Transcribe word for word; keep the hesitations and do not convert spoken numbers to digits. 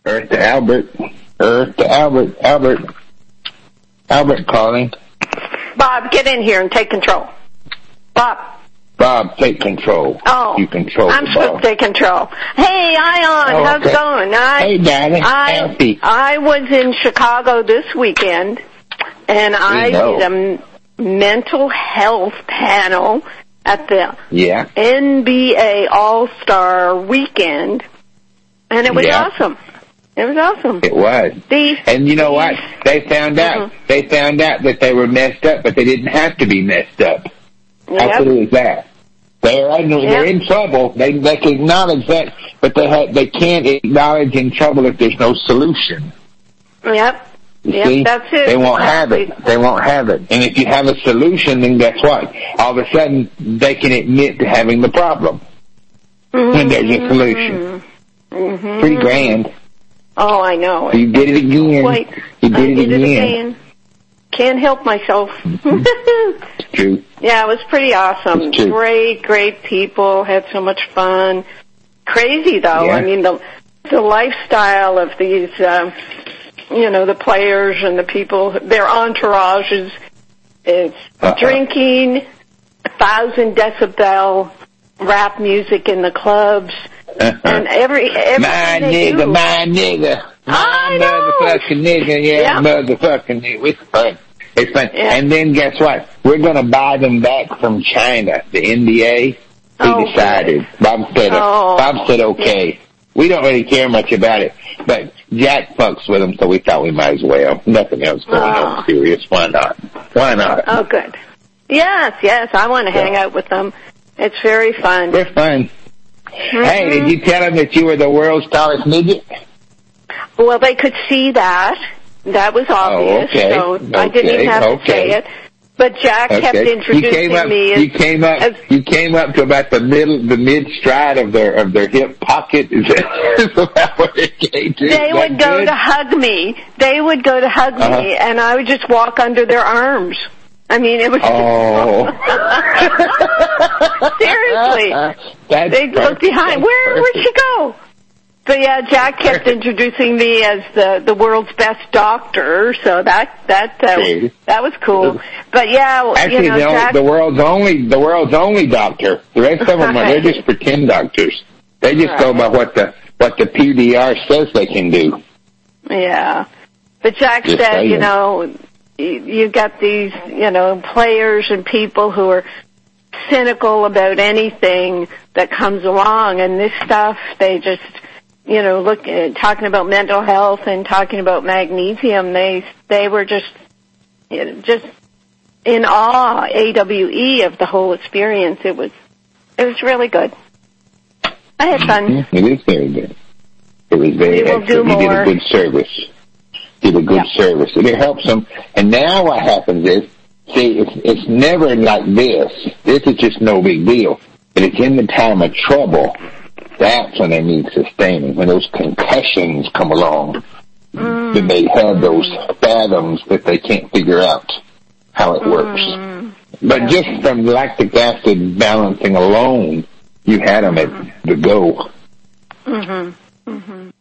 Earth to Albert. Earth to Albert. Albert. Albert calling. Bob, get in here and take control. Bob. Bob, take control. Oh. You control I'm the supposed ball. to take control. Hey, Ion, Oh, how's okay. it going? I, Hey, darling. I, Happy. I was in Chicago this weekend, and I know. did a m- mental health panel at the Yeah. N B A All-Star Weekend, and it was Yeah. awesome. It was awesome. It was. These, And you know what? these- They found out. Mhm. They found out that they were messed up, but they didn't have to be messed up. How Yep. cool is that? They're in, they're Yep. in trouble. They they can acknowledge that, but they ha they can't acknowledge in trouble if there's no solution. Yep. You Yep, see? that's it. They won't have it. Exactly. They won't have it. And if you have a solution, then guess what? All of a sudden, they can admit to having the problem when there's a solution. Mm-hmm. Pretty grand. Oh, I know. You did it again. Wait, you did I it did again. it again. Can't help myself. It's true. Yeah, it was pretty awesome. It's true. Great, great people. Had so much fun. Crazy though. Yeah. I mean, the the lifestyle of these, uh, you know, the players and the people, their entourages. It's Uh-huh. drinking, a thousand decibel rap music in the clubs, and every everything My they nigga, do. my nigga, I my know. motherfucking nigga, yeah, Yeah. motherfucking nigga. It's fun. It's fun. Yeah. And then guess what? We're going to buy them back from China, the N B A. He Oh, decided. Bob said, Oh. Bob said okay. We don't really care much about it, but Jack fucks with them, so we thought we might as well. Nothing else going Oh. on serious. Why not? Why not? Oh, good. Yes, yes, I want to Yeah. hang out with them. It's very fun. We're fun. Mhm. Hey, did you tell them that you were the world's tallest midget? Well, they could see that. That was obvious. okay. So I didn't even Okay, have to okay. say it. But Jack kept Okay. introducing you came up, me as, you came up, as you came up to about the middle, the mid stride of their of their hip pocket. Is that, is that what it came to? they Is would that go good? to hug me. They would go to hug Uh-huh. me, and I would just walk under their arms. I mean, it was Oh. seriously. That's They'd look perfect. behind. That's Where where'd perfect. she go? But yeah, Jack kept Perfect. introducing me as the the world's best doctor, so that that uh, See. that was cool. But yeah, Actually, you know, the, only, Jack, the world's only the world's only doctor. The rest of them are they're just pretend doctors. They just go by what the what the P D R says they can do. yeah. But Jack Just said, saying. you know, you, you got these, you know, players and people who are cynical about anything that comes along, and this stuff they just. You know, look, uh, talking about mental health and talking about magnesium, they they were just you know, just in awe, A W E, of the whole experience. It was it was really good. I had fun. Yeah, it is very good. It was very We will do excellent. You did more. a good service. Did a good Yep. service. And it helps them. And now what happens is, see, it's, it's never like this. This is just no big deal. But it's in the time of trouble. That's when they need sustaining. When those concussions come along, Mm. then they have those fathoms that they can't figure out how it works. Mm. But Yeah. just from lactic acid balancing alone, you had them at the go. Mhm. Mhm.